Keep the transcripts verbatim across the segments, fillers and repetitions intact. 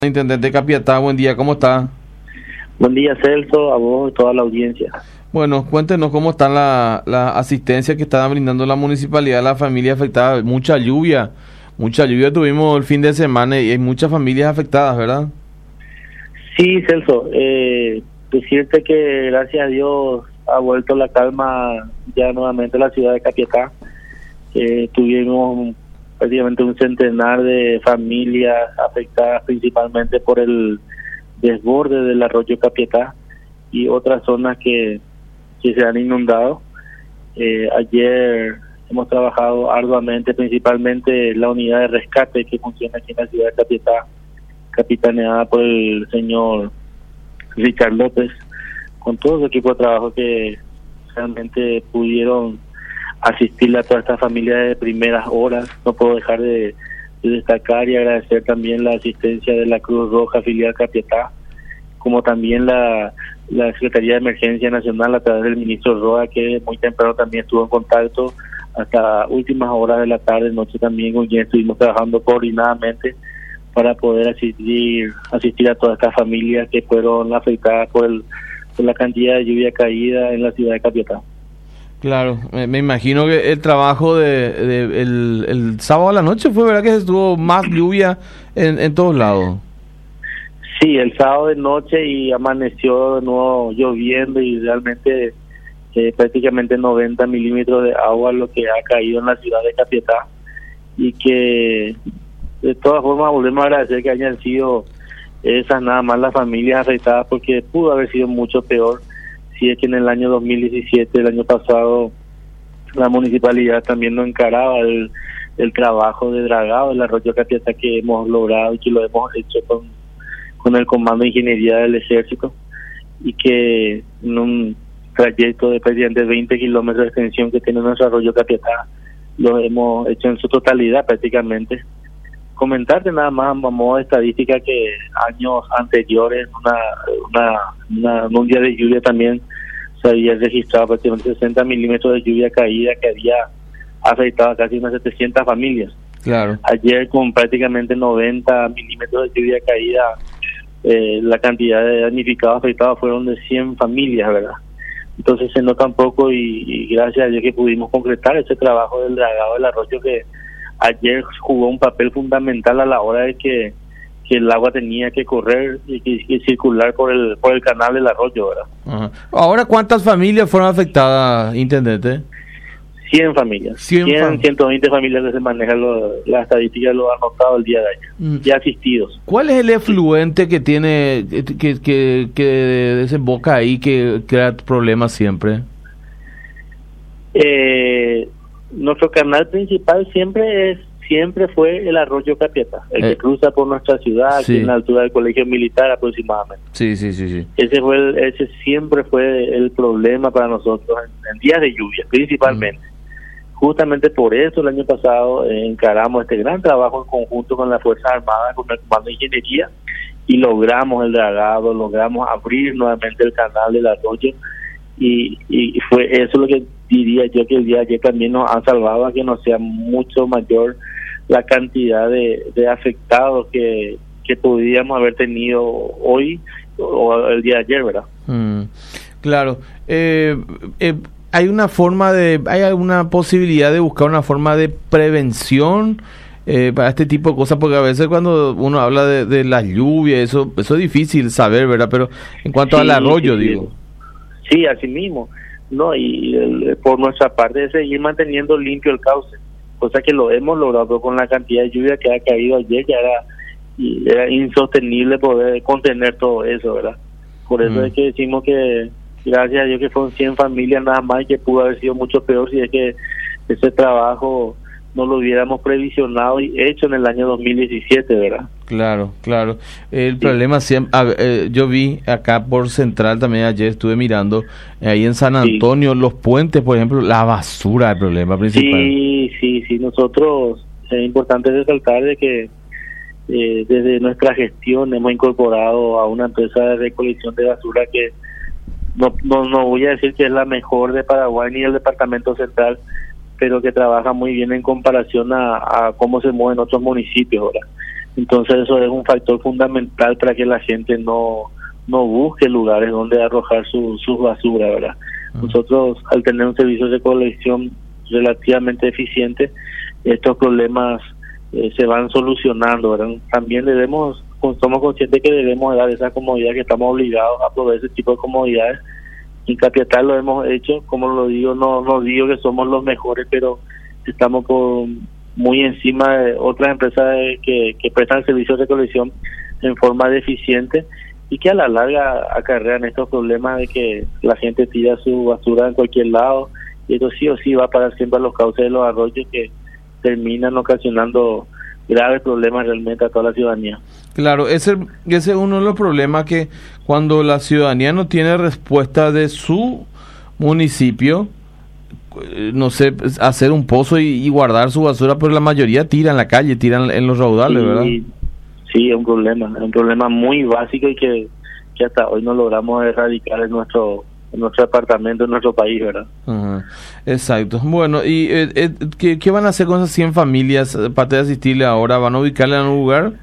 Intendente Capiatá, buen día, ¿cómo está? Buen día, Celso, a vos y toda la audiencia. Bueno, cuéntenos cómo está la, la asistencia que está brindando la municipalidad a la familia afectada. Mucha lluvia, mucha lluvia tuvimos el fin de semana y hay muchas familias afectadas, ¿verdad? Sí, Celso, eh, decirte que gracias a Dios ha vuelto la calma ya nuevamente en la ciudad de Capiatá. Eh, tuvimos prácticamente un centenar de familias afectadas principalmente por el desborde del arroyo Capiatá y otras zonas que, que se han inundado. Eh, ayer hemos trabajado arduamente, principalmente la unidad de rescate que funciona aquí en la ciudad de Capiatá, capitaneada por el señor Richard López, con todo su equipo de trabajo que realmente pudieron asistirle a toda esta familia de primeras horas. No puedo dejar de, de destacar y agradecer también la asistencia de la Cruz Roja filial Capiatá, como también la, la Secretaría de Emergencia Nacional a través del ministro Roa, que muy temprano también estuvo en contacto hasta últimas horas de la tarde, noche también, con quien estuvimos trabajando coordinadamente para poder asistir asistir a todas estas familias que fueron afectadas por, el, por la cantidad de lluvia caída en la ciudad de Capiatá. Claro, me, me imagino que el trabajo de, de el, el sábado a la noche fue verdad que estuvo más lluvia en, en todos lados. Sí, el sábado de noche y amaneció de nuevo lloviendo y realmente eh, prácticamente noventa milímetros de agua lo que ha caído en la ciudad de Capiatá, y que de todas formas volvemos a agradecer que hayan sido esas nada más las familias afectadas, porque pudo haber sido mucho peor si es que en el año dos mil diecisiete, el año pasado, la municipalidad también no encaraba el, el trabajo de dragado del arroyo Capiatá que hemos logrado y que lo hemos hecho con, con el Comando de Ingeniería del Ejército, y que en un trayecto de prácticamente veinte kilómetros de extensión que tiene nuestro arroyo Capiatá lo hemos hecho en su totalidad prácticamente. Comentarte nada más a modo de estadística que años anteriores, una, una, una, en un día de lluvia también se había registrado prácticamente sesenta milímetros de lluvia caída que había afectado a casi unas setecientas familias. Claro. Ayer con prácticamente noventa milímetros de lluvia caída, eh, la cantidad de damnificados afectados fueron de cien familias, ¿verdad? Entonces se nota un poco y, y gracias a Dios que pudimos concretar ese trabajo del dragado del arroyo, que ayer jugó un papel fundamental a la hora de que, que el agua tenía que correr y, que, y circular por el por el canal del arroyo, ¿verdad? Ajá. Ahora, ¿cuántas familias fueron afectadas, intendente? cien familias, cien, cien, ciento veinte familias que se manejan lo, la estadística lo ha anotado el día de ayer, mm. y asistidos. ¿Cuál es el efluente que tiene, que, que, que desemboca ahí, que crea problemas siempre? Eh... Nuestro canal principal siempre es siempre fue el arroyo Capiatá, el eh, que cruza por nuestra ciudad, sí, aquí en la altura del Colegio Militar aproximadamente. Sí, sí, sí, sí. Ese fue el, ese siempre fue el problema para nosotros en, en días de lluvia, principalmente. Mm. Justamente por eso el año pasado eh, encaramos este gran trabajo en conjunto con las Fuerzas Armadas, con el Comando de Ingeniería, y logramos el dragado, logramos abrir nuevamente el canal del arroyo, y, y fue eso lo que diría yo que el día de ayer también nos ha salvado a que no sea mucho mayor la cantidad de, de afectados que, que podríamos haber tenido hoy o el día de ayer, ¿verdad? Mm, claro. Eh, eh, ¿Hay una forma de, hay alguna posibilidad de buscar una forma de prevención eh, para este tipo de cosas? Porque a veces cuando uno habla de, de la lluvia, eso, eso es difícil saber, ¿verdad? Pero en cuanto sí, al arroyo, sí, digo. Sí, así mismo. No, y el, por nuestra parte es seguir manteniendo limpio el cauce, cosa que lo hemos logrado con la cantidad de lluvia que ha caído ayer, que era, era insostenible poder contener todo eso, ¿verdad? Por eso mm. es que decimos que gracias a Dios que fueron cien familias nada más, y que pudo haber sido mucho peor si es que ese trabajo no lo hubiéramos previsionado y hecho en el año dos mil diecisiete, ¿verdad? Claro, claro. El sí. problema siempre, eh, yo vi acá por Central también ayer, estuve mirando, eh, ahí en San Antonio, sí. los puentes, por ejemplo, la basura, el problema principal. Sí, sí, sí. Nosotros, es importante resaltar de que eh, desde nuestra gestión hemos incorporado a una empresa de recolección de basura que no, no, no voy a decir que es la mejor de Paraguay ni del departamento central, pero que trabaja muy bien en comparación a, a cómo se mueven otros municipios, ¿verdad? Entonces eso es un factor fundamental para que la gente no no busque lugares donde arrojar su, su basura, ¿verdad? Uh-huh. Nosotros, al tener un servicio de recolección relativamente eficiente, estos problemas eh, se van solucionando, ¿verdad? También debemos, somos conscientes que debemos dar esa comodidad, que estamos obligados a proveer ese tipo de comodidades. En Capiatá lo hemos hecho, como lo digo, no, no digo que somos los mejores, pero estamos por muy encima de otras empresas que, que prestan servicios de recolección en forma deficiente y que a la larga acarrean estos problemas de que la gente tira su basura en cualquier lado, y esto sí o sí va a parar siempre a los cauces de los arroyos, que terminan ocasionando graves problemas realmente a toda la ciudadanía. Claro, ese, ese es uno de los problemas, que cuando la ciudadanía no tiene respuesta de su municipio, no sé, hacer un pozo y, y guardar su basura, pero la mayoría tira en la calle, tiran en los raudales, sí, ¿verdad? Sí, es un problema, es un problema muy básico y que, que hasta hoy no logramos erradicar en nuestro en nuestro departamento, en nuestro país, ¿verdad? Uh-huh. Exacto. Bueno, ¿y eh, eh, ¿qué, qué van a hacer con esas cien familias para asistirle ahora? ¿Van a ubicarle en un lugar?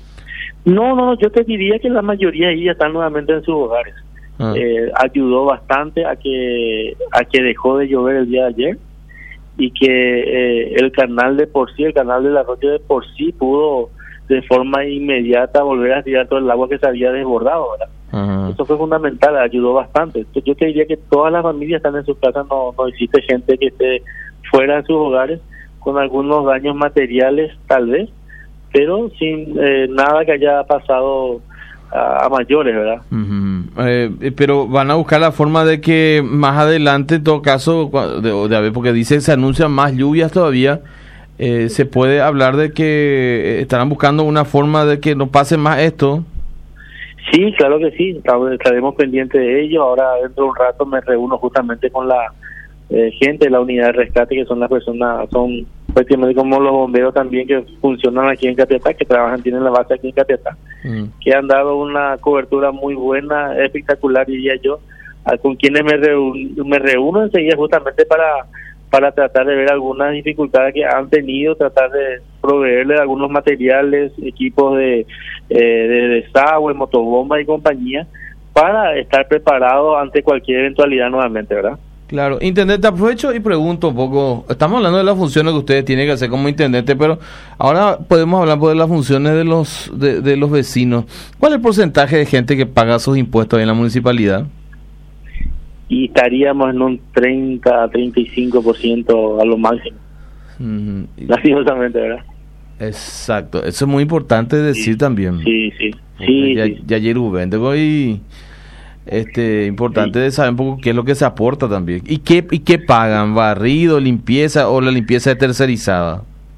No, no, yo te diría que la mayoría ahí ya están nuevamente en sus hogares. Uh-huh. Eh, ayudó bastante a que a que dejó de llover el día de ayer y que eh, el canal de por sí, el canal del arroyo de por sí pudo de forma inmediata volver a tirar todo el agua que se había desbordado, ¿verdad? Uh-huh. Eso fue fundamental, ayudó bastante. Entonces, yo te diría que todas las familias están en sus casas, no, no existe gente que esté fuera de sus hogares con algunos daños materiales tal vez, pero sin eh, nada que haya pasado a, a mayores, ¿verdad? Uh-huh. Eh, pero van a buscar la forma de que más adelante, en todo caso, de, de, porque dice se anuncian más lluvias todavía, eh, se puede hablar de que estarán buscando una forma de que no pase más esto. Sí, claro que sí, estaremos pendientes de ello. Ahora dentro de un rato me reúno justamente con la eh, gente de la unidad de rescate, que son las personas, son prácticamente como los bomberos también, que funcionan aquí en Capiatá, que trabajan, tienen la base aquí en Capiatá, mm. que han dado una cobertura muy buena, espectacular, diría yo, a, con quienes me, reúno, me reúno enseguida justamente para para tratar de ver algunas dificultades que han tenido, tratar de proveerle algunos materiales, equipos de, eh, de desagüe, motobombas y compañía, para estar preparado ante cualquier eventualidad nuevamente, ¿verdad? Claro. Intendente, aprovecho y pregunto un poco, estamos hablando de las funciones que ustedes tienen que hacer como intendente, pero ahora podemos hablar pues, de las funciones de los de, de los vecinos. ¿Cuál es el porcentaje de gente que paga sus impuestos ahí en la municipalidad? Y estaríamos en un treinta a treinta y cinco por ciento a lo máximo. Uh-huh. Lastimosamente, ¿verdad? Exacto, eso es muy importante decir sí, también. Sí, sí, sí. Ya, sí. ya ayer hubo y este importante sí. de saber un poco qué es lo que se aporta también. ¿Y qué y qué pagan? ¿Barrido, limpieza o la limpieza es tercerizada?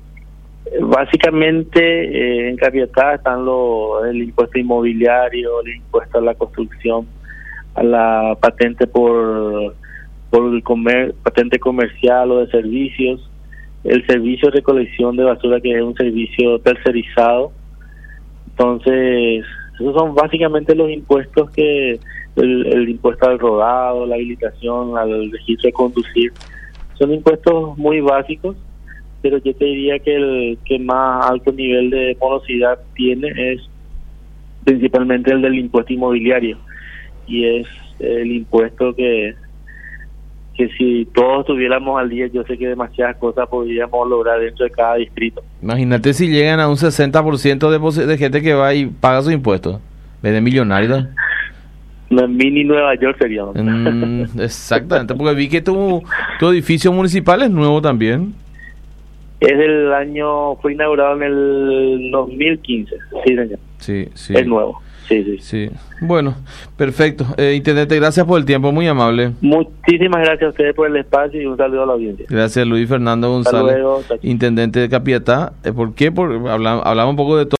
Básicamente eh, en Capiatá están los el impuesto inmobiliario, el impuesto a la construcción, a la patente por por el comer, patente comercial o de servicios, el servicio de recolección de basura, que es un servicio tercerizado. Entonces, esos son básicamente los impuestos que el, el impuesto al rodado, la habilitación, al registro de conducir, son impuestos muy básicos, pero yo te diría que el que más alto nivel de morosidad tiene es principalmente el del impuesto inmobiliario, y es el impuesto que que si todos estuviéramos al día, yo sé que demasiadas cosas podríamos lograr dentro de cada distrito. Imagínate si llegan a un sesenta por ciento de, pos- de gente que va y paga sus impuestos, en vez de millonarios. No, mini Nueva York sería. Mm, exactamente, porque vi que tu, tu edificio municipal es nuevo también. Es del año, fue inaugurado en el dos mil quince, sí señor. Sí, sí. Es nuevo. Sí, sí. Sí. Bueno, perfecto. Eh, Intendente, gracias por el tiempo, muy amable. Muchísimas gracias a ustedes por el espacio y un saludo a la audiencia. Gracias, Luis Fernando González, Intendente de Capiatá. Eh, ¿Por qué? Porque hablamos, hablamos un poco de todo.